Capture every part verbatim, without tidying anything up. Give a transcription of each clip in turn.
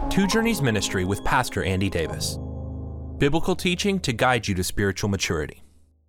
Two Journeys Ministry with Pastor Andy Davis. Biblical teaching to guide you to spiritual maturity.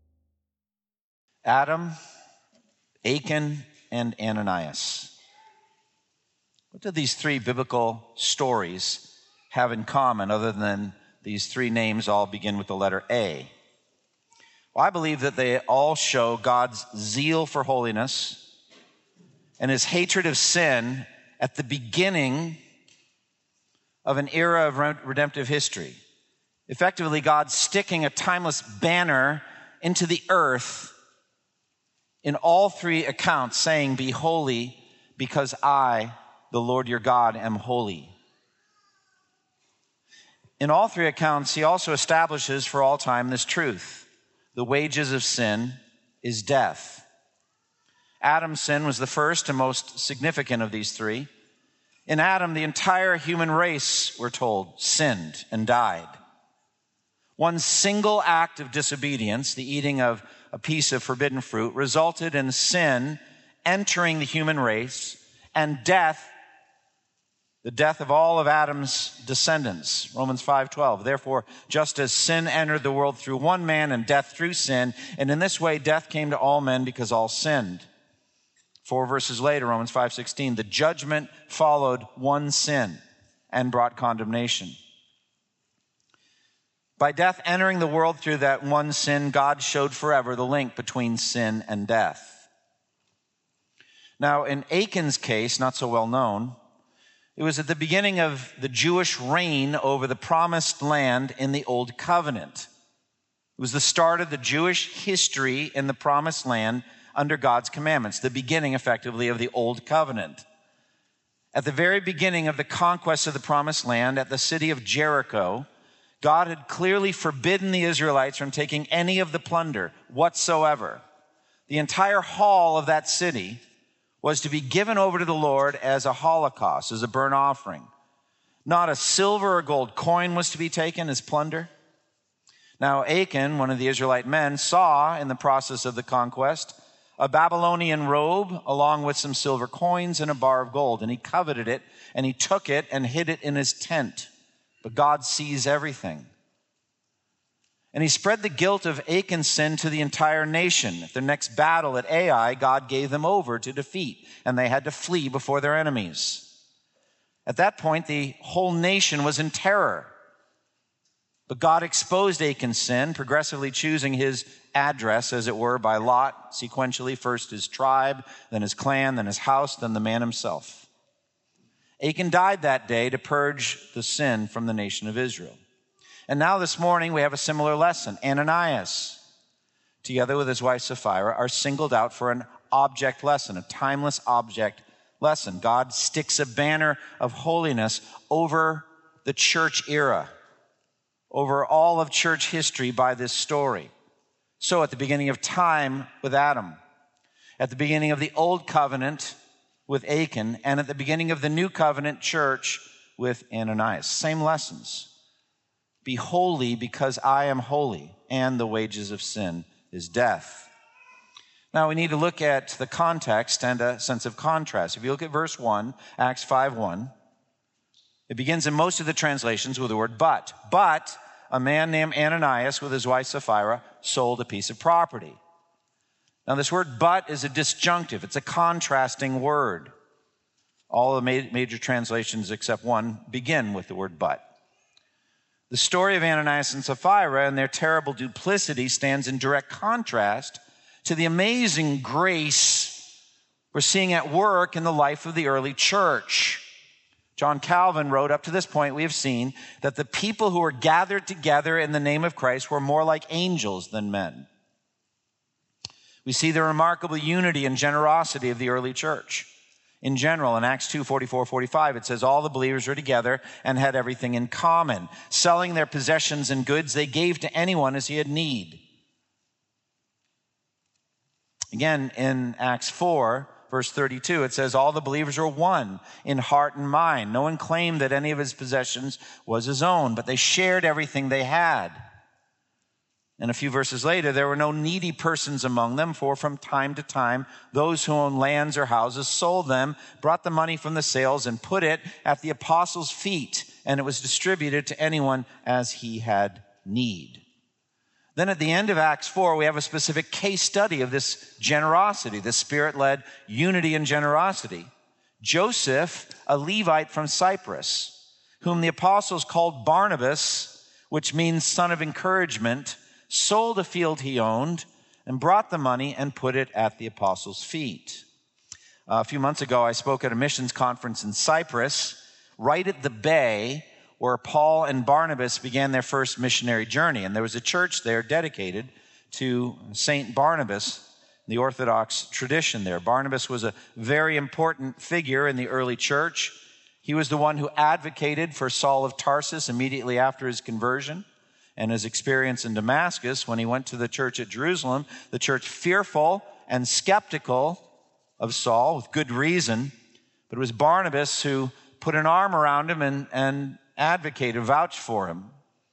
Adam, Achan, and Ananias. What do these three biblical stories have in common other than these three names all begin with the letter A? Well, I believe that they all show God's zeal for holiness and his hatred of sin at the beginning of an era of redemptive history. Effectively, God sticking a timeless banner into the earth in all three accounts, saying, "Be holy, because I, the Lord your God, am holy." In all three accounts, he also establishes for all time this truth: the wages of sin is death. Adam's sin was the first and most significant of these three. In Adam, the entire human race, we're told, sinned and died. One single act of disobedience, the eating of a piece of forbidden fruit, resulted in sin entering the human race and death, the death of all of Adam's descendants. Romans five twelve. Therefore, just as sin entered the world through one man and death through sin, and in this way death came to all men because all sinned. Four verses later, Romans five sixteen, the judgment followed one sin and brought condemnation. By death entering the world through that one sin, God showed forever the link between sin and death. Now, in Achan's case, not so well known, it was at the beginning of the Jewish reign over the promised land in the Old Covenant. It was the start of the Jewish history in the promised land under God's commandments, the beginning, effectively, of the Old Covenant. At the very beginning of the conquest of the promised land, at the city of Jericho, God had clearly forbidden the Israelites from taking any of the plunder whatsoever. The entire hall of that city was to be given over to the Lord as a holocaust, as a burnt offering. Not a silver or gold coin was to be taken as plunder. Now, Achan, one of the Israelite men, saw in the process of the conquest a Babylonian robe along with some silver coins and a bar of gold, and he coveted it, and he took it and hid it in his tent. But God sees everything. And he spread the guilt of Achan's sin to the entire nation. At their next battle at Ai, God gave them over to defeat, and they had to flee before their enemies. At that point, the whole nation was in terror. But God exposed Achan's sin, progressively choosing his address, as it were, by lot, sequentially, first his tribe, then his clan, then his house, then the man himself. Achan died that day to purge the sin from the nation of Israel. And now this morning we have a similar lesson. Ananias, together with his wife Sapphira, are singled out for an object lesson, a timeless object lesson. God sticks a banner of holiness over the church era, over all of church history by this story. So at the beginning of time with Adam, at the beginning of the old covenant with Achan, and at the beginning of the new covenant church with Ananias. Same lessons. Be holy because I am holy, and the wages of sin is death. Now we need to look at the context and a sense of contrast. If you look at verse one, Acts five one, it begins in most of the translations with the word but. But a man named Ananias with his wife Sapphira sold a piece of property. Now this word but is a disjunctive. It's a contrasting word. All the major translations except one begin with the word but. The story of Ananias and Sapphira and their terrible duplicity stands in direct contrast to the amazing grace we're seeing at work in the life of the early church. John Calvin wrote, up to this point we have seen that the people who were gathered together in the name of Christ were more like angels than men. We see the remarkable unity and generosity of the early church. In general, in Acts two forty-four forty-five, it says all the believers were together and had everything in common. Selling their possessions and goods, they gave to anyone as he had need. Again, in Acts four, verse thirty-two, it says all the believers were one in heart and mind. No one claimed that any of his possessions was his own, but they shared everything they had. And a few verses later, there were no needy persons among them, for from time to time, those who owned lands or houses sold them, brought the money from the sales, and put it at the apostles' feet, and it was distributed to anyone as he had need. Then at the end of Acts four, we have a specific case study of this generosity, this Spirit-led unity and generosity. Joseph, a Levite from Cyprus, whom the apostles called Barnabas, which means son of encouragement, sold a field he owned and brought the money and put it at the apostles' feet. Uh, a few months ago, I spoke at a missions conference in Cyprus, right at the bay where Paul and Barnabas began their first missionary journey. And there was a church there dedicated to Saint Barnabas, the Orthodox tradition there. Barnabas was a very important figure in the early church. He was the one who advocated for Saul of Tarsus immediately after his conversion and his experience in Damascus. When he went to the church at Jerusalem, the church fearful and skeptical of Saul with good reason. But it was Barnabas who put an arm around him and, and advocated, vouched for him.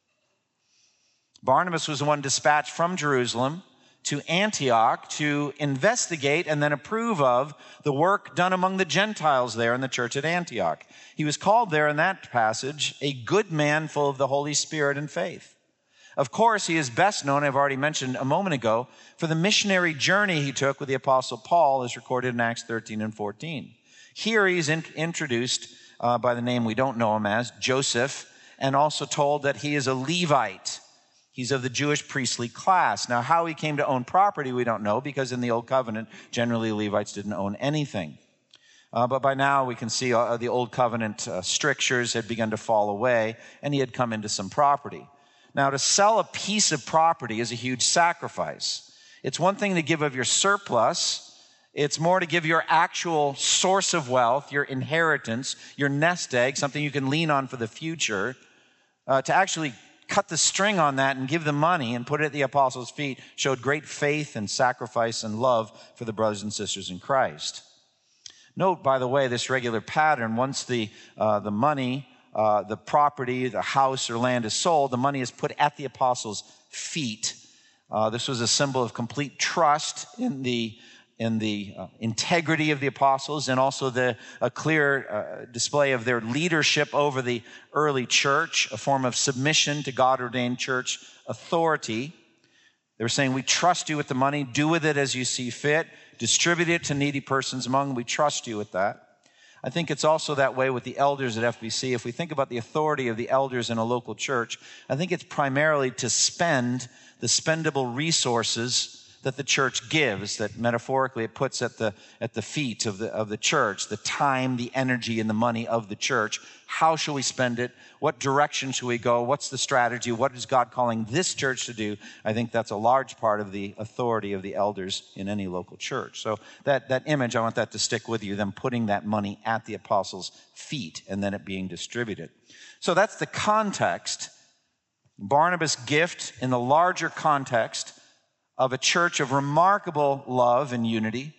Barnabas was the one dispatched from Jerusalem to Antioch to investigate and then approve of the work done among the Gentiles there in the church at Antioch. He was called there in that passage a good man full of the Holy Spirit and faith. Of course, he is best known, I've already mentioned a moment ago, for the missionary journey he took with the Apostle Paul, as recorded in Acts thirteen and fourteen. Here he's in, introduced uh, by the name we don't know him as, Joseph, and also told that he is a Levite. He's of the Jewish priestly class. Now, how he came to own property, we don't know, because in the Old Covenant, generally Levites didn't own anything. Uh, but by now, we can see uh, the Old Covenant uh, strictures had begun to fall away, and he had come into some property. Now, to sell a piece of property is a huge sacrifice. It's one thing to give of your surplus. It's more to give your actual source of wealth, your inheritance, your nest egg, something you can lean on for the future, uh, to actually cut the string on that and give the money and put it at the apostles' feet showed great faith and sacrifice and love for the brothers and sisters in Christ. Note, by the way, this regular pattern, once the uh, the money, uh, the property, the house or land is sold, the money is put at the apostles' feet. Uh, this was a symbol of complete trust in the in the uh, integrity of the apostles, and also the a clear uh, display of their leadership over the early church, a form of submission to God-ordained church authority. They were saying, we trust you with the money, do with it as you see fit, distribute it to needy persons among, we trust you with that. I think it's also that way with the elders at F B C. If we think about the authority of the elders in a local church, I think it's primarily to spend the spendable resources that the church gives, that metaphorically it puts at the at the feet of the of the church, the time, the energy, and the money of the church. How shall we spend it? What direction should we go? What's the strategy? What is God calling this church to do? I think that's a large part of the authority of the elders in any local church. So that, that image, I want that to stick with you, them putting that money at the apostles' feet and then it being distributed. So that's the context. Barnabas' gift in the larger context of a church of remarkable love and unity,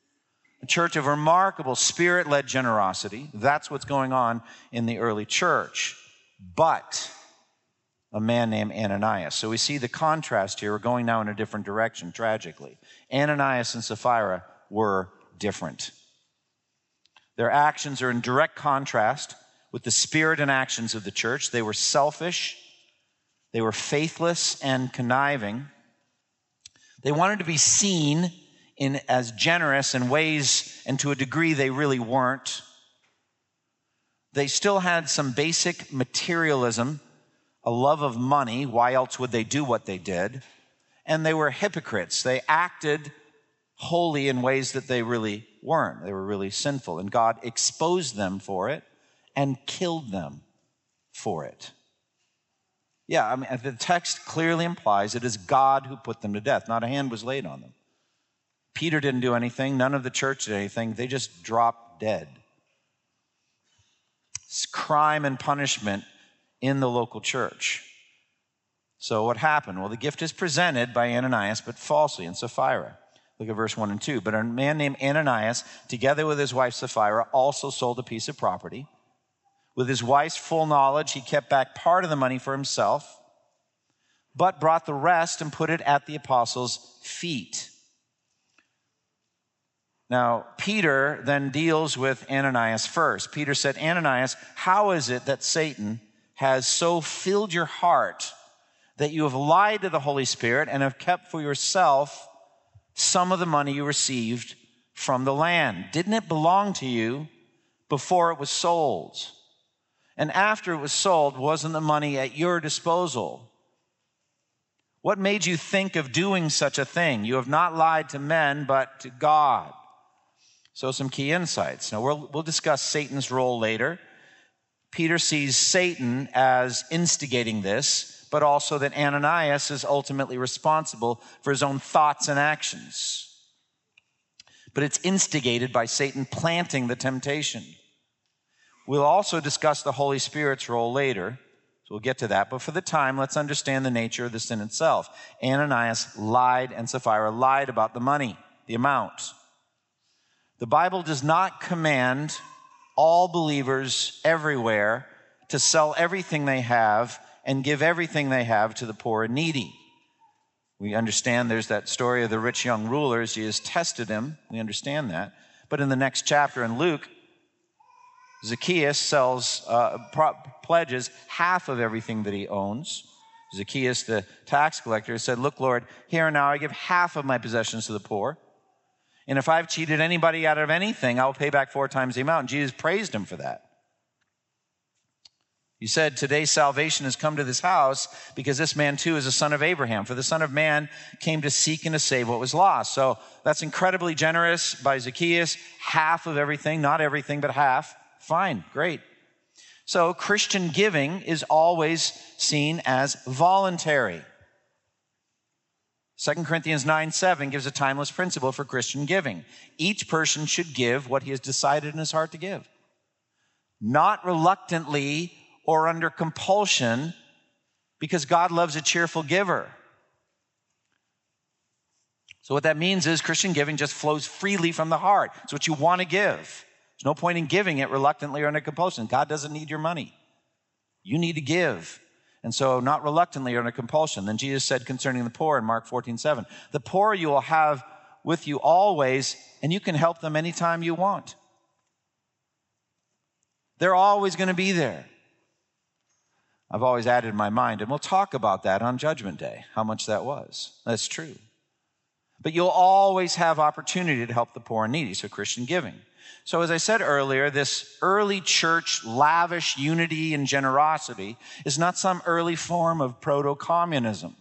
a church of remarkable Spirit-led generosity. That's what's going on in the early church. But a man named Ananias. So we see the contrast here. We're going now in a different direction, tragically. Ananias and Sapphira were different. Their actions are in direct contrast with the spirit and actions of the church. They were selfish. They were faithless and conniving. They wanted to be seen in as generous in ways and to a degree they really weren't. They still had some basic materialism, a love of money. Why else would they do what they did? And they were hypocrites. They acted holy in ways that they really weren't. They were really sinful. And God exposed them for it and killed them for it. Yeah, I mean, the text clearly implies it is God who put them to death. Not a hand was laid on them. Peter didn't do anything. None of the church did anything. They just dropped dead. It's crime and punishment in the local church. So what happened? Well, the gift is presented by Ananias, but falsely in Sapphira. Look at verse one and two. But a man named Ananias, together with his wife Sapphira, also sold a piece of property. With his wife's full knowledge, he kept back part of the money for himself, but brought the rest and put it at the apostles' feet. Now, Peter then deals with Ananias first. Peter said, Ananias, how is it that Satan has so filled your heart that you have lied to the Holy Spirit and have kept for yourself some of the money you received from the land? Didn't it belong to you before it was sold? And after it was sold, wasn't the money at your disposal? What made you think of doing such a thing? You have not lied to men, but to God. So some key insights. Now, we'll, we'll discuss Satan's role later. Peter sees Satan as instigating this, but also that Ananias is ultimately responsible for his own thoughts and actions. But it's instigated by Satan planting the temptation. We'll also discuss the Holy Spirit's role later, so we'll get to that. But for the time, let's understand the nature of the sin itself. Ananias lied and Sapphira lied about the money, the amount. The Bible does not command all believers everywhere to sell everything they have and give everything they have to the poor and needy. We understand there's that story of the rich young ruler. Jesus tested him. We understand that. But in the next chapter in Luke, Zacchaeus sells, uh, pro- pledges half of everything that he owns. Zacchaeus, the tax collector, said, look, Lord, here and now I give half of my possessions to the poor. And if I've cheated anybody out of anything, I'll pay back four times the amount. And Jesus praised him for that. He said, today salvation has come to this house because this man too is a son of Abraham. For the Son of Man came to seek and to save what was lost. So that's incredibly generous by Zacchaeus. Half of everything, not everything, but half. Fine, great. So Christian giving is always seen as voluntary. Second Corinthians nine seven gives a timeless principle for Christian giving. Each person should give what he has decided in his heart to give. Not reluctantly or under compulsion, because God loves a cheerful giver. So what that means is Christian giving just flows freely from the heart. It's what you want to give. There's no point in giving it reluctantly or under compulsion. God doesn't need your money. You need to give. And so not reluctantly or under compulsion. Then Jesus said concerning the poor in Mark fourteen seven, the poor you will have with you always, and you can help them anytime you want. They're always going to be there. I've always added in my mind, and we'll talk about that on Judgment Day, how much that was. That's true. But you'll always have opportunity to help the poor and needy, so Christian giving. So as I said earlier, this early church lavish unity and generosity is not some early form of proto-communism.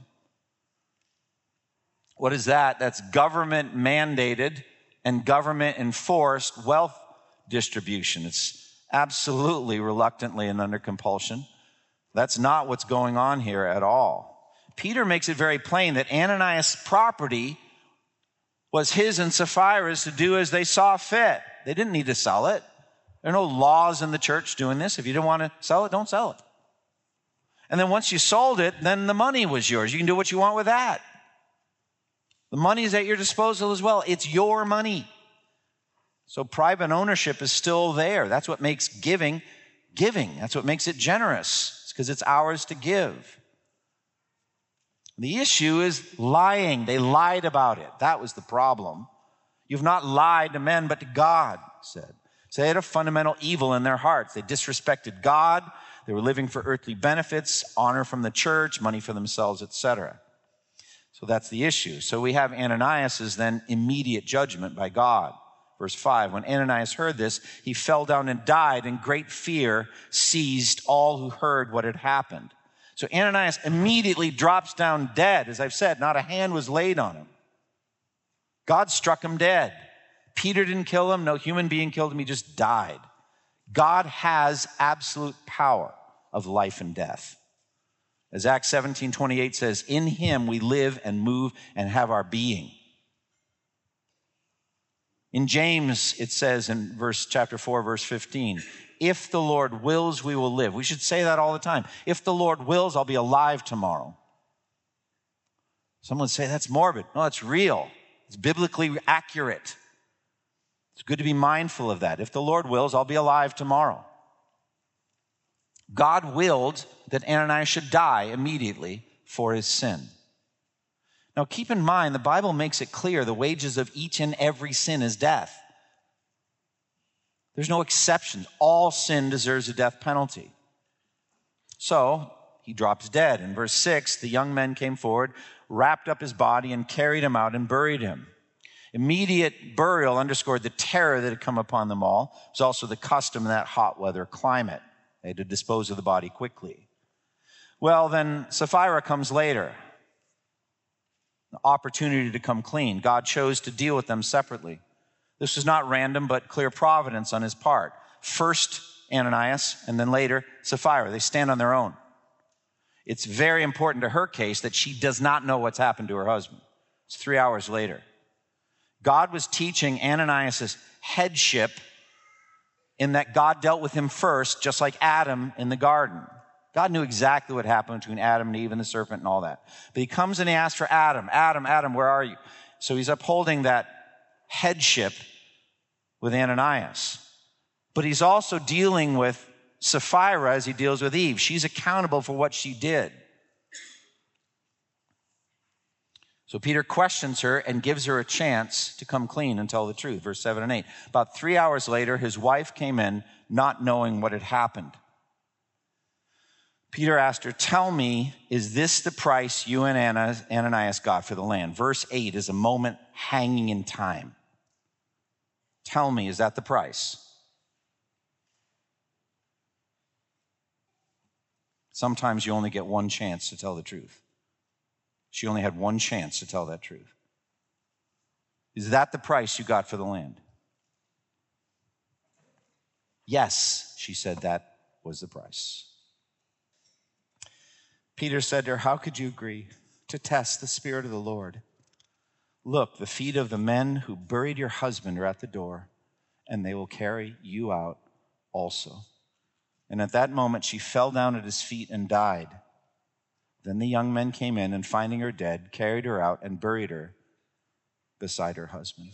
What is that? That's government mandated and government enforced wealth distribution. It's absolutely reluctantly and under compulsion. That's not what's going on here at all. Peter makes it very plain that Ananias' property was his and Sapphira's to do as they saw fit. They didn't need to sell it. There are no laws in the church doing this. If you don't want to sell it, don't sell it. And then once you sold it, then the money was yours. You can do what you want with that. The money is at your disposal as well. It's your money. So private ownership is still there. That's what makes giving giving. That's what makes it generous. It's because it's ours to give. The issue is lying. They lied about it. That was the problem. You've not lied to men, but to God, he said. So they had a fundamental evil in their hearts. They disrespected God. They were living for earthly benefits, honor from the church, money for themselves, et cetera. So that's the issue. So we have Ananias' then immediate judgment by God. Verse five, when Ananias heard this, he fell down and died, and great fear seized all who heard what had happened. So Ananias immediately drops down dead. As I've said, not a hand was laid on him. God struck him dead. Peter didn't kill him. No human being killed him. He just died. God has absolute power of life and death. As Acts seventeen twenty-eight says, in him we live and move and have our being. In James, it says in verse chapter four, verse fifteen, if the Lord wills, we will live. We should say that all the time. If the Lord wills, I'll be alive tomorrow. Someone would say that's morbid. No, it's real. It's biblically accurate. It's good to be mindful of that. If the Lord wills, I'll be alive tomorrow. God willed that Ananias should die immediately for his sin. Now keep in mind, the Bible makes it clear the wages of each and every sin is death. There's no exceptions. All sin deserves a death penalty. So he drops dead. In verse six, the young men came forward, wrapped up his body, and carried him out and buried him. Immediate burial underscored the terror that had come upon them all. It was also the custom in that hot weather climate. They had to dispose of the body quickly. Well, then Sapphira comes later. The opportunity to come clean. God chose to deal with them separately. This was not random, but clear providence on his part. First Ananias, and then later Sapphira. They stand on their own. It's very important to her case that she does not know what's happened to her husband. It's three hours later. God was teaching Ananias' headship in that God dealt with him first, just like Adam in the garden. God knew exactly what happened between Adam and Eve and the serpent and all that. But he comes and he asks for Adam. Adam, Adam, where are you? So he's upholding that headship with Ananias. But he's also dealing with Sapphira as he deals with Eve. She's accountable for what she did. So Peter questions her and gives her a chance to come clean and tell the truth. Verse seven and eight. About three hours later, his wife came in, not knowing what had happened. Peter asked her, tell me, is this the price you and Ananias got for the land? Verse eight is a moment hanging in time. Tell me, is that the price? Sometimes you only get one chance to tell the truth. She only had one chance to tell that truth. Is that the price you got for the land? Yes, she said, that was the price. Peter said to her, how could you agree to test the Spirit of the Lord? Look, the feet of the men who buried your husband are at the door, and they will carry you out also. And at that moment, she fell down at his feet and died. Then the young men came in, and finding her dead, carried her out and buried her beside her husband.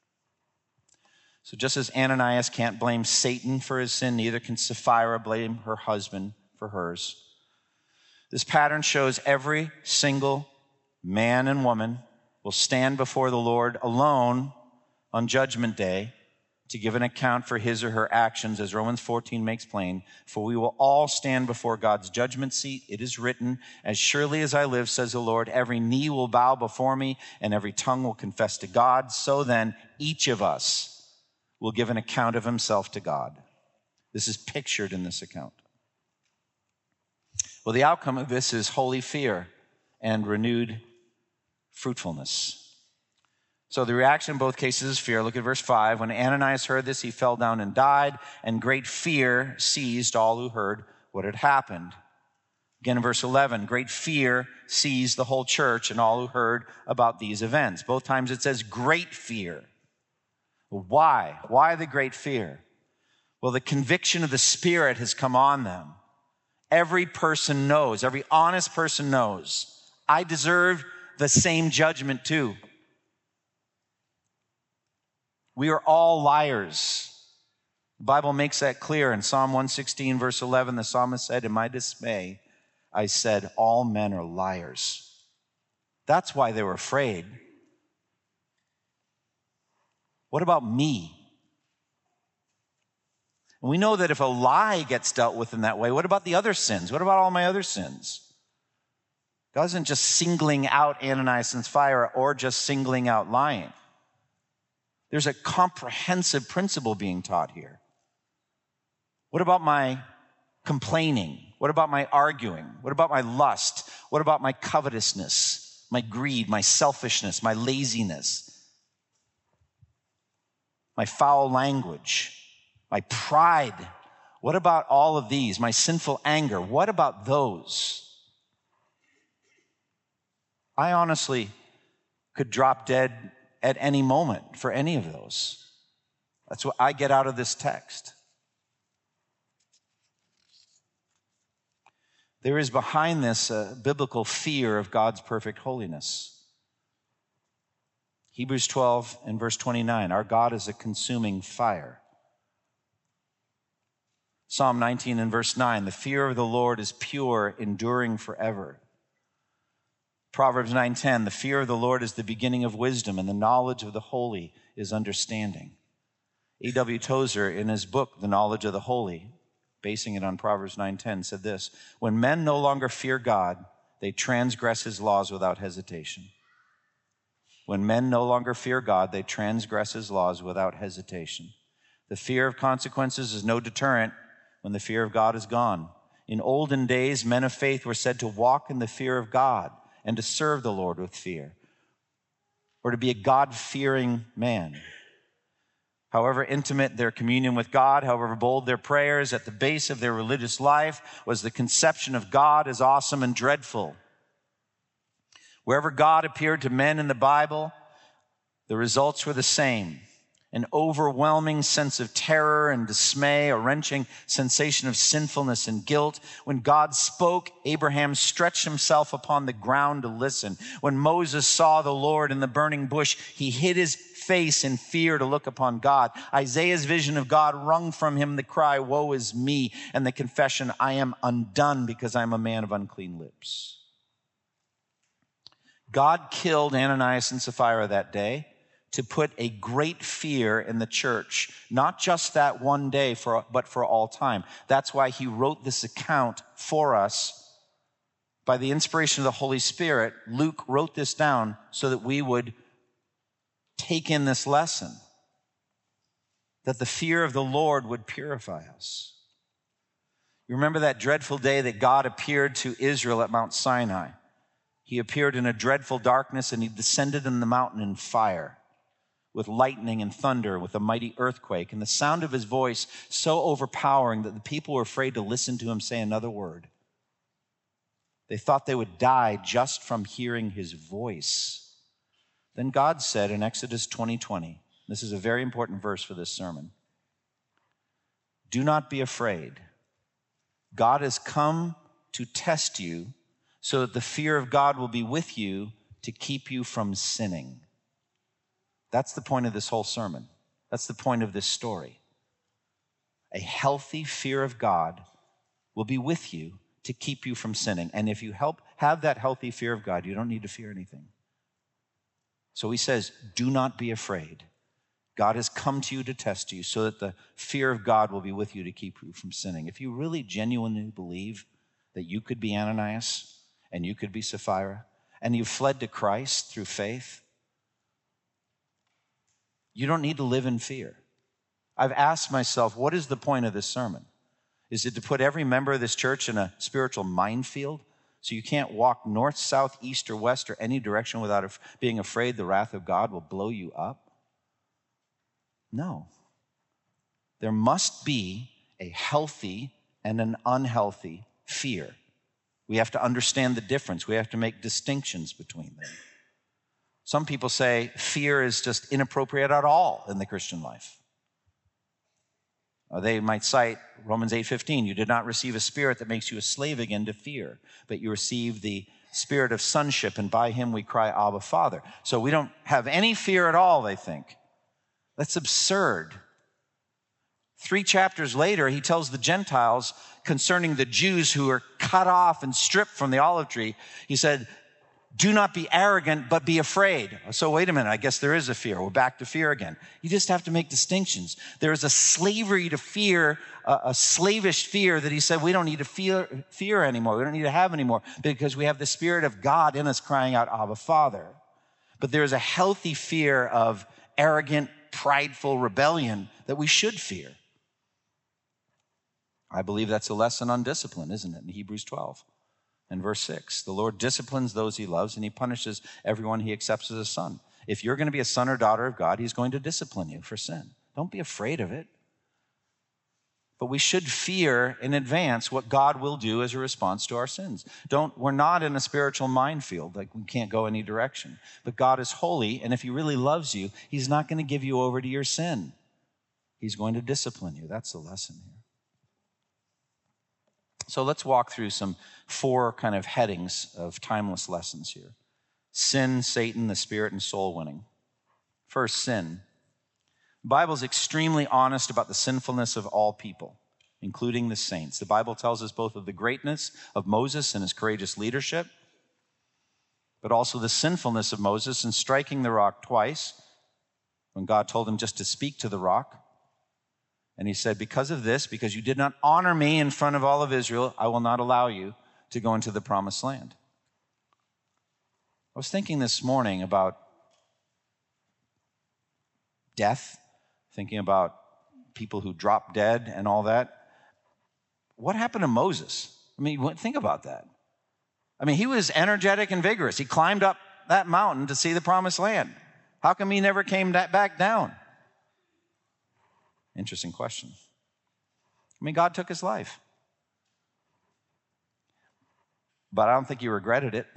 So just as Ananias can't blame Satan for his sin, neither can Sapphira blame her husband for hers. This pattern shows every single man and woman will stand before the Lord alone on Judgment Day to give an account for his or her actions, as Romans fourteen makes plain. For we will all stand before God's judgment seat. It is written, as surely as I live, says the Lord, every knee will bow before me and every tongue will confess to God. So then, each of us will give an account of himself to God. This is pictured in this account. Well, the outcome of this is holy fear and renewed fruitfulness. So the reaction in both cases is fear. Look at verse five. When Ananias heard this, he fell down and died, and great fear seized all who heard what had happened. Again in verse eleven, great fear seized the whole church and all who heard about these events. Both times it says great fear. Why? Why the great fear? Well, the conviction of the Spirit has come on them. Every person knows, every honest person knows, I deserve the same judgment too. We are all liars. The Bible makes that clear. In Psalm one sixteen, verse eleven, the psalmist said, in my dismay, I said, all men are liars. That's why they were afraid. What about me? And we know that if a lie gets dealt with in that way, what about the other sins? What about all my other sins? God isn't just singling out Ananias and Sapphira or just singling out lying. There's a comprehensive principle being taught here. What about my complaining? What about my arguing? What about my lust? What about my covetousness, my greed, my selfishness, my laziness, my foul language, my pride? What about all of these? My sinful anger? What about those? I honestly could drop dead at any moment for any of those. That's what I get out of this text. There is behind this a biblical fear of God's perfect holiness. Hebrews twelve and verse twenty-nine, our God is a consuming fire. Psalm nineteen and verse nine, the fear of the Lord is pure, enduring forever. Proverbs nine ten, the fear of the Lord is the beginning of wisdom, and the knowledge of the holy is understanding. A W Tozer, in his book, The Knowledge of the Holy, basing it on Proverbs nine ten, said this: when men no longer fear God, they transgress his laws without hesitation. When men no longer fear God, they transgress his laws without hesitation. The fear of consequences is no deterrent when the fear of God is gone. In olden days, men of faith were said to walk in the fear of God and to serve the Lord with fear, or to be a God-fearing man. However intimate their communion with God, however bold their prayers, at the base of their religious life was the conception of God as awesome and dreadful. Wherever God appeared to men in the Bible, the results were the same: an overwhelming sense of terror and dismay, a wrenching sensation of sinfulness and guilt. When God spoke, Abraham stretched himself upon the ground to listen. When Moses saw the Lord in the burning bush, he hid his face in fear to look upon God. Isaiah's vision of God wrung from him the cry, "Woe is me," and the confession, "I am undone because I am a man of unclean lips." God killed Ananias and Sapphira that day to put a great fear in the church, not just that one day, for, but for all time. That's why he wrote this account for us. By the inspiration of the Holy Spirit, Luke wrote this down so that we would take in this lesson, that the fear of the Lord would purify us. You remember that dreadful day that God appeared to Israel at Mount Sinai? He appeared in a dreadful darkness, and he descended in the mountain in fire, with lightning and thunder, with a mighty earthquake, and the sound of his voice so overpowering that the people were afraid to listen to him say another word. They thought they would die just from hearing his voice. Then God said in Exodus twenty twenty, this is a very important verse for this sermon, "Do not be afraid. God has come to test you so that the fear of God will be with you to keep you from sinning." That's the point of this whole sermon. That's the point of this story. A healthy fear of God will be with you to keep you from sinning. And if you help have that healthy fear of God, you don't need to fear anything. So he says, do not be afraid. God has come to you to test you so that the fear of God will be with you to keep you from sinning. If you really genuinely believe that you could be Ananias and you could be Sapphira, and you've fled to Christ through faith, you don't need to live in fear. I've asked myself, what is the point of this sermon? Is it to put every member of this church in a spiritual minefield so you can't walk north, south, east, or west, or any direction without being afraid the wrath of God will blow you up? No. There must be a healthy and an unhealthy fear. We have to understand the difference. We have to make distinctions between them. Some people say fear is just inappropriate at all in the Christian life. Uh, they might cite Romans eight fifteen, "You did not receive a spirit that makes you a slave again to fear, but you received the spirit of sonship, and by him we cry, Abba, Father." So we don't have any fear at all, they think. That's absurd. Three chapters later, he tells the Gentiles concerning the Jews who are cut off and stripped from the olive tree. He said, "Do not be arrogant, but be afraid." So wait a minute, I guess there is a fear. We're back to fear again. You just have to make distinctions. There is a slavery to fear, a, a slavish fear that he said we don't need to fear, fear anymore. We don't need to have anymore because we have the Spirit of God in us crying out, Abba, Father. But there is a healthy fear of arrogant, prideful rebellion that we should fear. I believe that's a lesson on discipline, isn't it? In Hebrews twelve and verse six, the Lord disciplines those he loves and he punishes everyone he accepts as a son. If you're going to be a son or daughter of God, he's going to discipline you for sin. Don't be afraid of it. But we should fear in advance what God will do as a response to our sins. Don't, we're not in a spiritual minefield, like we can't go any direction. But God is holy, and if he really loves you, he's not going to give you over to your sin. He's going to discipline you. That's the lesson here. So let's walk through some four kind of headings of timeless lessons here. Sin, Satan, the Spirit, and soul winning. First, sin. The Bible is extremely honest about the sinfulness of all people, including the saints. The Bible tells us both of the greatness of Moses and his courageous leadership, but also the sinfulness of Moses in striking the rock twice when God told him just to speak to the rock. And he said, because of this, because you did not honor me in front of all of Israel, I will not allow you to go into the promised land. I was thinking this morning about death, thinking about people who drop dead and all that. What happened to Moses? I mean, think about that. I mean, he was energetic and vigorous. He climbed up that mountain to see the promised land. How come he never came back down? Interesting question. I mean, God took his life. But I don't think he regretted it.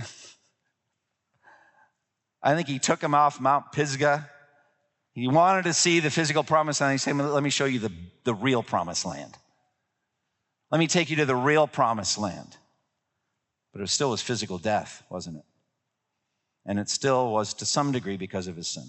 I think he took him off Mount Pisgah. He wanted to see the physical promised land. He said, let me show you the, the real promised land. Let me take you to the real promised land. But it was still his physical death, wasn't it? And it still was to some degree because of his sin.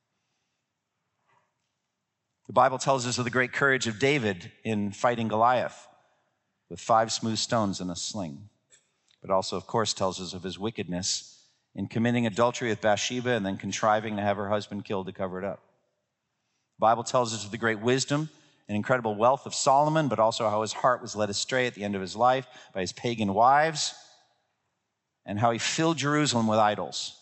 The Bible tells us of the great courage of David in fighting Goliath with five smooth stones and a sling. But also, of course, tells us of his wickedness in committing adultery with Bathsheba and then contriving to have her husband killed to cover it up. The Bible tells us of the great wisdom and incredible wealth of Solomon, but also how his heart was led astray at the end of his life by his pagan wives, and how he filled Jerusalem with idols.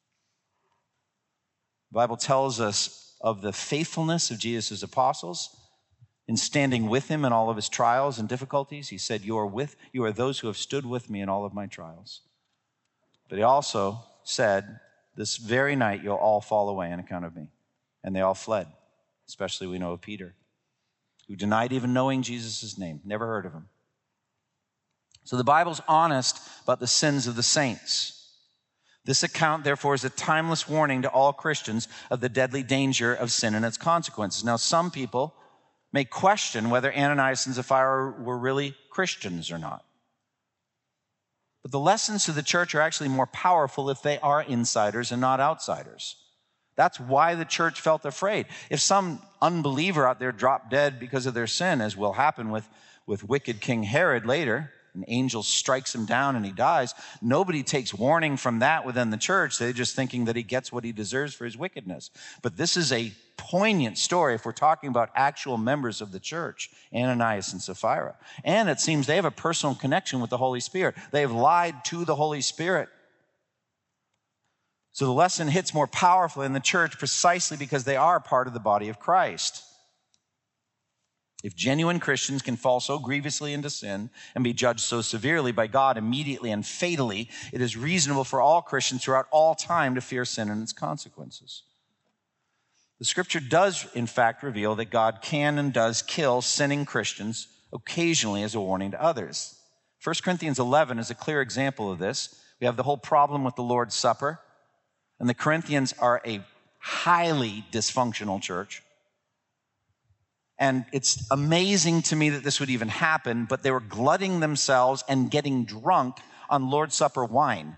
The Bible tells us of the faithfulness of Jesus' apostles in standing with him in all of his trials and difficulties. He said, you are with, you are those who have stood with me in all of my trials. But he also said, this very night you'll all fall away on account of me. And they all fled. Especially we know of Peter, who denied even knowing Jesus' name, never heard of him. So the Bible's honest about the sins of the saints. This account, therefore, is a timeless warning to all Christians of the deadly danger of sin and its consequences. Now, some people may question whether Ananias and Sapphira were really Christians or not. But the lessons to the church are actually more powerful if they are insiders and not outsiders. That's why the church felt afraid. If some unbeliever out there dropped dead because of their sin, as will happen with, with wicked King Herod later, an angel strikes him down and he dies, nobody takes warning from that within the church. They're just thinking that he gets what he deserves for his wickedness. But this is a poignant story if we're talking about actual members of the church, Ananias and Sapphira. And it seems they have a personal connection with the Holy Spirit. They have lied to the Holy Spirit. So the lesson hits more powerfully in the church precisely because they are part of the body of Christ. If genuine Christians can fall so grievously into sin and be judged so severely by God immediately and fatally, it is reasonable for all Christians throughout all time to fear sin and its consequences. The scripture does, in fact, reveal that God can and does kill sinning Christians occasionally as a warning to others. First Corinthians eleven is a clear example of this. We have the whole problem with the Lord's Supper. And the Corinthians are a highly dysfunctional church. And it's amazing to me that this would even happen, but they were glutting themselves and getting drunk on Lord's Supper wine.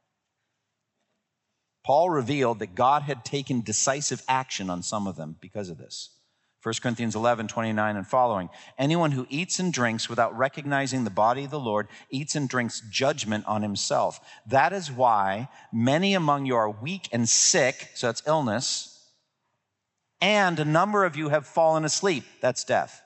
Paul revealed that God had taken decisive action on some of them because of this. First Corinthians eleven, twenty-nine and following. Anyone who eats and drinks without recognizing the body of the Lord eats and drinks judgment on himself. That is why many among you are weak and sick, so that's illness, and a number of you have fallen asleep, that's death.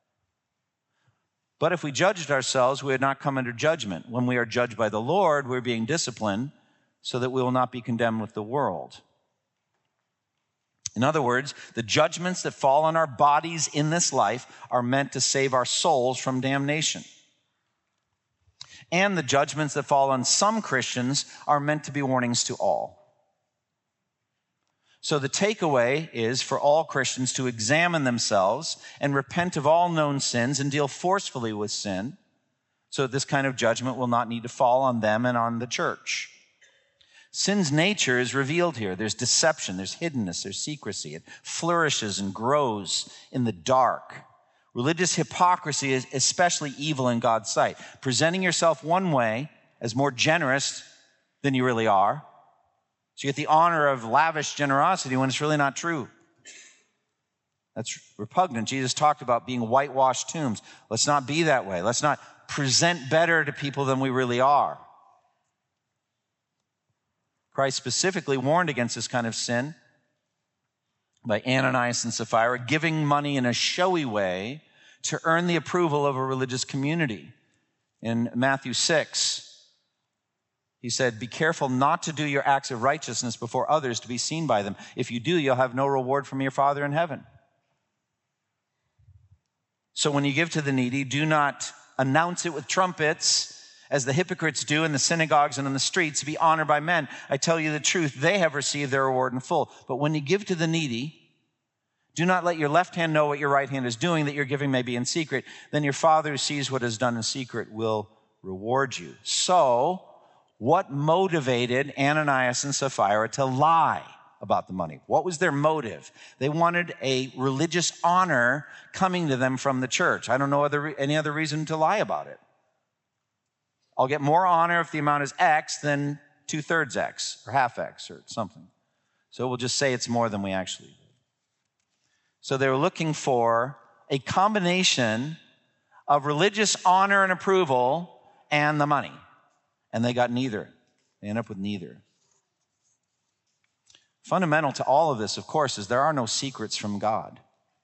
But if we judged ourselves, we would not come under judgment. When we are judged by the Lord, we're being disciplined so that we will not be condemned with the world. In other words, the judgments that fall on our bodies in this life are meant to save our souls from damnation. And the judgments that fall on some Christians are meant to be warnings to all. So the takeaway is for all Christians to examine themselves and repent of all known sins and deal forcefully with sin so that this kind of judgment will not need to fall on them and on the church. Sin's nature is revealed here. There's deception, there's hiddenness, there's secrecy. It flourishes and grows in the dark. Religious hypocrisy is especially evil in God's sight. Presenting yourself one way as more generous than you really are. So you get the honor of lavish generosity when it's really not true. That's repugnant. Jesus talked about being whitewashed tombs. Let's not be that way. Let's not present better to people than we really are. Christ specifically warned against this kind of sin by Ananias and Sapphira, giving money in a showy way to earn the approval of a religious community. In Matthew six, he said, be careful not to do your acts of righteousness before others to be seen by them. If you do, you'll have no reward from your Father in heaven. So when you give to the needy, do not announce it with trumpets, as the hypocrites do in the synagogues and on the streets, to be honored by men. I tell you the truth, they have received their reward in full. But when you give to the needy, do not let your left hand know what your right hand is doing, that your giving may be in secret. Then your Father who sees what is done in secret will reward you. So, what motivated Ananias and Sapphira to lie about the money? What was their motive? They wanted a religious honor coming to them from the church. I don't know other, any other reason to lie about it. I'll get more honor if the amount is X than two-thirds X or half X or something. So we'll just say it's more than we actually do. So they were looking for a combination of religious honor and approval and the money. And they got neither. They end up with neither. Fundamental to all of this, of course, is there are no secrets from God.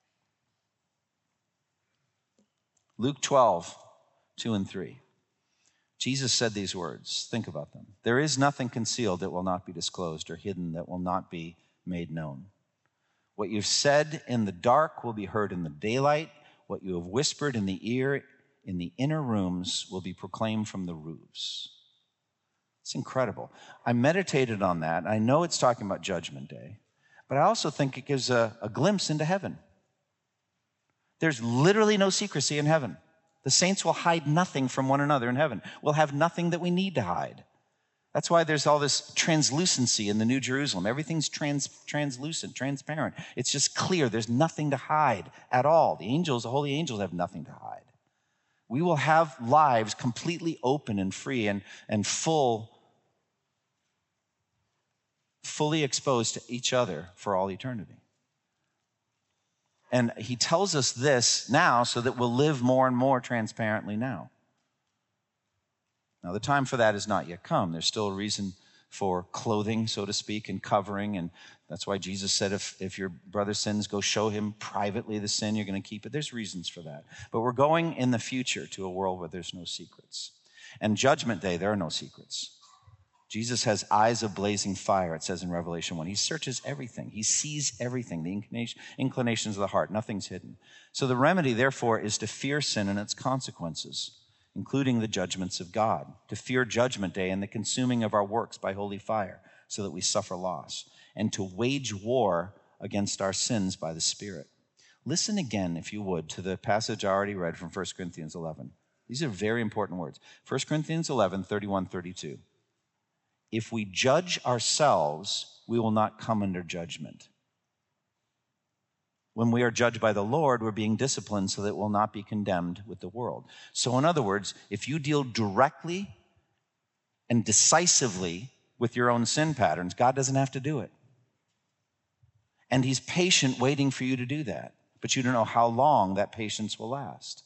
Luke twelve, two and three. Jesus said these words. Think about them. There is nothing concealed that will not be disclosed, or hidden that will not be made known. What you've said in the dark will be heard in the daylight. What you have whispered in the ear in the inner rooms will be proclaimed from the roofs. It's incredible. I meditated on that. I know it's talking about Judgment Day, but I also think it gives a, a glimpse into heaven. There's literally no secrecy in heaven. The saints will hide nothing from one another in heaven. We'll have nothing that we need to hide. That's why there's all this translucency in the New Jerusalem. Everything's trans, translucent, transparent. It's just clear. There's nothing to hide at all. The angels, the holy angels, have nothing to hide. We will have lives completely open and free and, and full, fully exposed to each other for all eternity. And he tells us this now so that we'll live more and more transparently now. Now, the time for that has not yet come. There's still a reason for clothing, so to speak, and covering. And that's why Jesus said, if, if your brother sins, go show him privately the sin, you're going to keep it. There's reasons for that. But we're going in the future to a world where there's no secrets. And Judgment Day, there are no secrets. Jesus has eyes of blazing fire, it says in Revelation one. He searches everything. He sees everything, the inclinations of the heart. Nothing's hidden. So the remedy, therefore, is to fear sin and its consequences, including the judgments of God, to fear Judgment Day and the consuming of our works by holy fire, so that we suffer loss, and to wage war against our sins by the Spirit. Listen again, if you would, to the passage I already read from First Corinthians eleven. These are very important words. First Corinthians eleven, thirty-one, thirty-two. If we judge ourselves, we will not come under judgment. When we are judged by the Lord, we're being disciplined so that we'll not be condemned with the world. So in other words, if you deal directly and decisively with your own sin patterns, God doesn't have to do it. And he's patient waiting for you to do that. But you don't know how long that patience will last.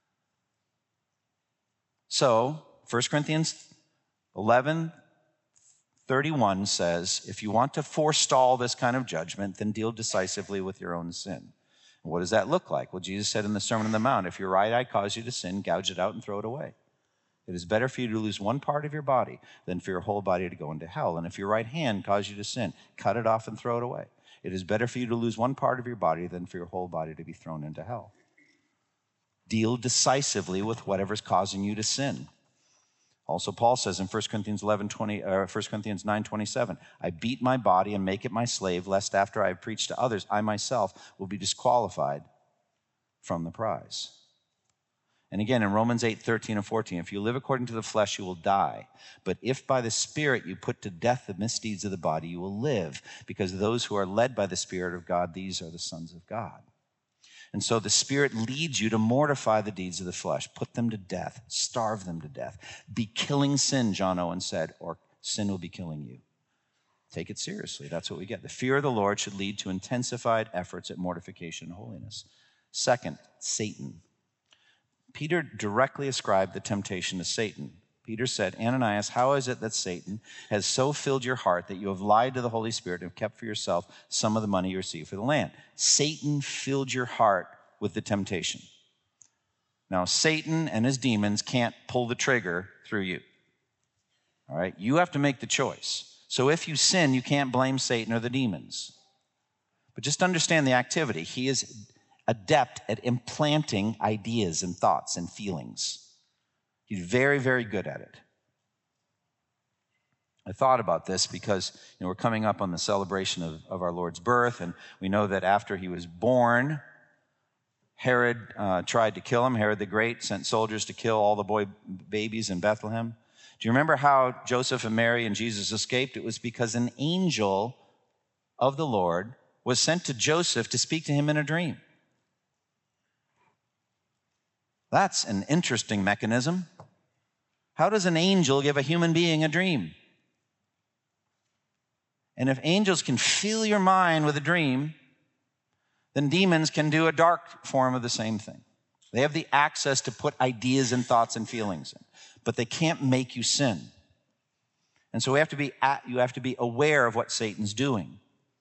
So, First Corinthians eleven, thirty-one says, if you want to forestall this kind of judgment, then deal decisively with your own sin. And what does that look like? Well, Jesus said in the Sermon on the Mount, if your right eye causes you to sin, gouge it out and throw it away. It is better for you to lose one part of your body than for your whole body to go into hell. And if your right hand causes you to sin, cut it off and throw it away. It is better for you to lose one part of your body than for your whole body to be thrown into hell. Deal decisively with whatever's causing you to sin. Also, Paul says in First Corinthians eleven, twenty, or First Corinthians nine, twenty-seven, I beat my body and make it my slave, lest after I have preached to others, I myself will be disqualified from the prize. And again, in Romans eight, thirteen and fourteen, if you live according to the flesh, you will die. But if by the Spirit you put to death the misdeeds of the body, you will live. Because those who are led by the Spirit of God, these are the sons of God. And so the Spirit leads you to mortify the deeds of the flesh, put them to death, starve them to death. Be killing sin, John Owen said, or sin will be killing you. Take it seriously. That's what we get. The fear of the Lord should lead to intensified efforts at mortification and holiness. Second, Satan. Peter directly ascribed the temptation to Satan. Peter said, Ananias, how is it that Satan has so filled your heart that you have lied to the Holy Spirit and have kept for yourself some of the money you received for the land? Satan filled your heart with the temptation. Now, Satan and his demons can't pull the trigger through you. All right? You have to make the choice. So if you sin, you can't blame Satan or the demons. But just understand the activity. He is adept at implanting ideas and thoughts and feelings. He's very, very good at it. I thought about this because you know, we're coming up on the celebration of, of our Lord's birth, and we know that after he was born, Herod uh, tried to kill him. Herod the Great sent soldiers to kill all the boy babies in Bethlehem. Do you remember how Joseph and Mary and Jesus escaped? It was because an angel of the Lord was sent to Joseph to speak to him in a dream. That's an interesting mechanism. How does an angel give a human being a dream? And if angels can fill your mind with a dream, then demons can do a dark form of the same thing. They have the access to put ideas and thoughts and feelings in, but they can't make you sin. And so we have to be at, you have to be aware of what Satan's doing.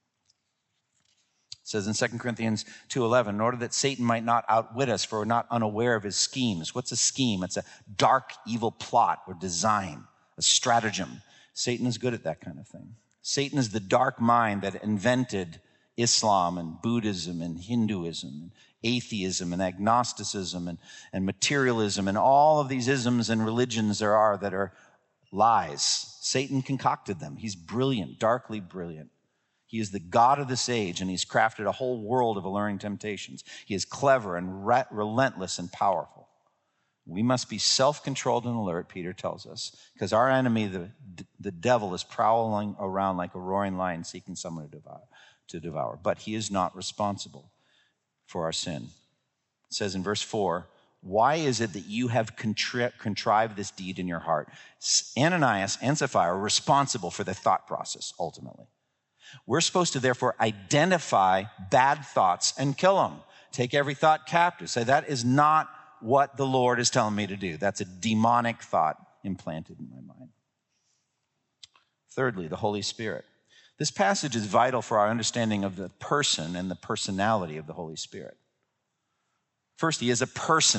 It says in Second Corinthians two eleven, in order that Satan might not outwit us, for we're not unaware of his schemes. What's a scheme? It's a dark, evil plot or design, a stratagem. Satan is good at that kind of thing. Satan is the dark mind that invented Islam and Buddhism and Hinduism and atheism and agnosticism and, and materialism and all of these isms and religions there are that are lies. Satan concocted them. He's brilliant, darkly brilliant. He is the God of this age, and he's crafted a whole world of alluring temptations. He is clever and re- relentless and powerful. We must be self-controlled and alert, Peter tells us, because our enemy, the, the devil, is prowling around like a roaring lion seeking someone to devour, to devour. But he is not responsible for our sin. It says in verse four, why is it that you have contri- contrived this deed in your heart? Ananias and Sapphira are responsible for the thought process, ultimately. We're supposed to therefore identify bad thoughts and kill them. Take every thought captive. Say, that is not what the Lord is telling me to do. That's a demonic thought implanted in my mind. Thirdly, the Holy Spirit. This passage is vital for our understanding of the person and the personality of the Holy Spirit. First, he is a person.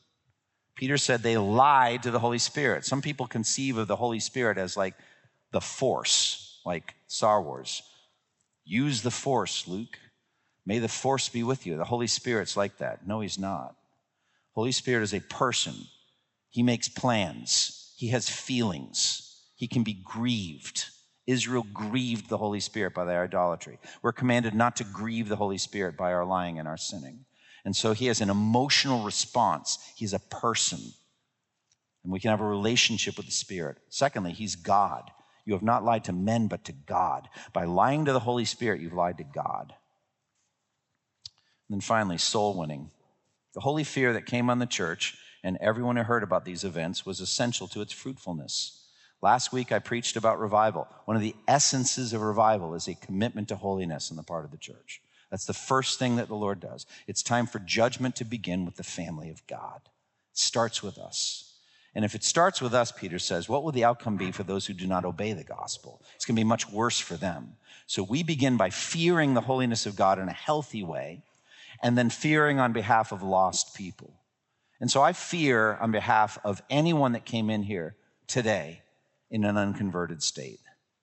Peter said they lied to the Holy Spirit. Some people conceive of the Holy Spirit as like the Force, like Star Wars. Use the Force, Luke. May the Force be with you. The Holy Spirit's like that. No, he's not. Holy Spirit is a person. He makes plans. He has feelings. He can be grieved. Israel grieved the Holy Spirit by their idolatry. We're commanded not to grieve the Holy Spirit by our lying and our sinning. And so he has an emotional response. He's a person. And we can have a relationship with the Spirit. Secondly, he's God. You have not lied to men, but to God. By lying to the Holy Spirit, you've lied to God. And then finally, soul winning. The holy fear that came on the church and everyone who heard about these events was essential to its fruitfulness. Last week, I preached about revival. One of the essences of revival is a commitment to holiness on the part of the church. That's the first thing that the Lord does. It's time for judgment to begin with the family of God. It starts with us. And if it starts with us, Peter says, what will the outcome be for those who do not obey the gospel? It's going to be much worse for them. So we begin by fearing the holiness of God in a healthy way, and then fearing on behalf of lost people. And so I fear on behalf of anyone that came in here today in an unconverted state.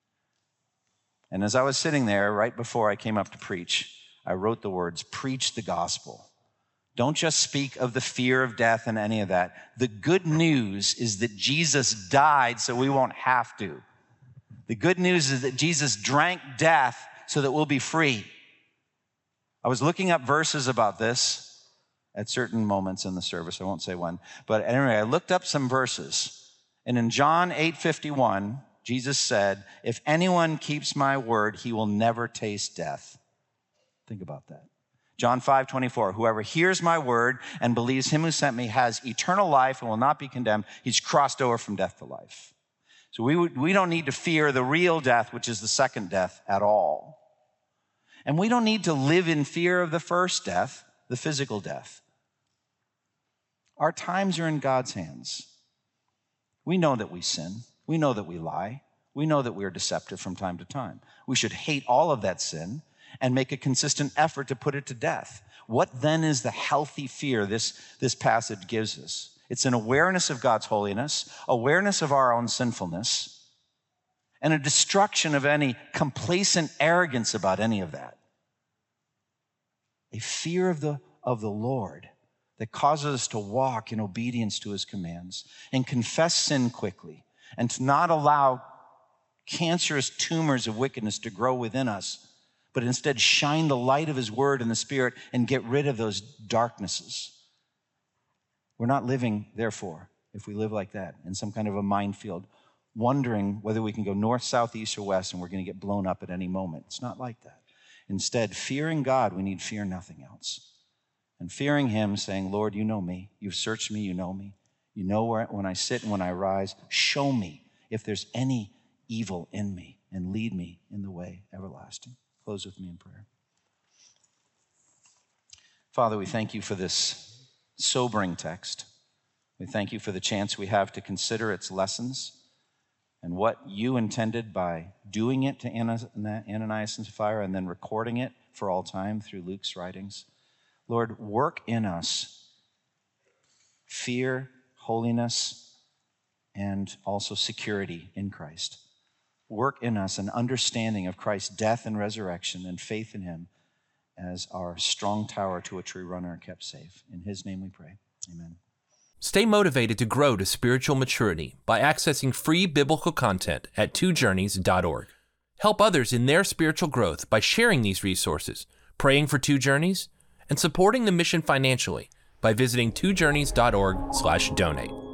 And as I was sitting there right before I came up to preach, I wrote the words, preach the gospel. Don't just speak of the fear of death and any of that. The good news is that Jesus died so we won't have to. The good news is that Jesus drank death so that we'll be free. I was looking up verses about this at certain moments in the service. I won't say when. But anyway, I looked up some verses. And in John eight fifty-one, Jesus said, if anyone keeps my word, he will never taste death. Think about that. John five twenty-four, whoever hears my word and believes him who sent me has eternal life and will not be condemned. He's crossed over from death to life. So we, would, we don't need to fear the real death, which is the second death, at all. And we don't need to live in fear of the first death, the physical death. Our times are in God's hands. We know that we sin. We know that we lie. We know that we are deceptive from time to time. We should hate all of that sin and make a consistent effort to put it to death. What then is the healthy fear this, this passage gives us? It's an awareness of God's holiness, awareness of our own sinfulness, and a destruction of any complacent arrogance about any of that. A fear of the, of the Lord that causes us to walk in obedience to his commands and confess sin quickly and to not allow cancerous tumors of wickedness to grow within us, but instead shine the light of his word and the Spirit and get rid of those darknesses. We're not living, therefore, if we live like that, in some kind of a minefield, wondering whether we can go north, south, east, or west, and we're going to get blown up at any moment. It's not like that. Instead, fearing God, we need fear nothing else. And fearing him, saying, Lord, you know me. You've searched me. You know me. You know where, when I sit and when I rise. Show me if there's any evil in me and lead me in the way everlasting. Close with me in prayer. Father, we thank you for this sobering text. We thank you for the chance we have to consider its lessons and what you intended by doing it to Ananias and Sapphira and then recording it for all time through Luke's writings. Lord, work in us fear, holiness, and also security in Christ. Work in us an understanding of Christ's death and resurrection and faith in him as our strong tower to which we run and are kept safe. In his name we pray. Amen. Stay motivated to grow to spiritual maturity by accessing free biblical content at two journeys dot org. Help others in their spiritual growth by sharing these resources, praying for Two Journeys, and supporting the mission financially by visiting two journeys dot org slash donate.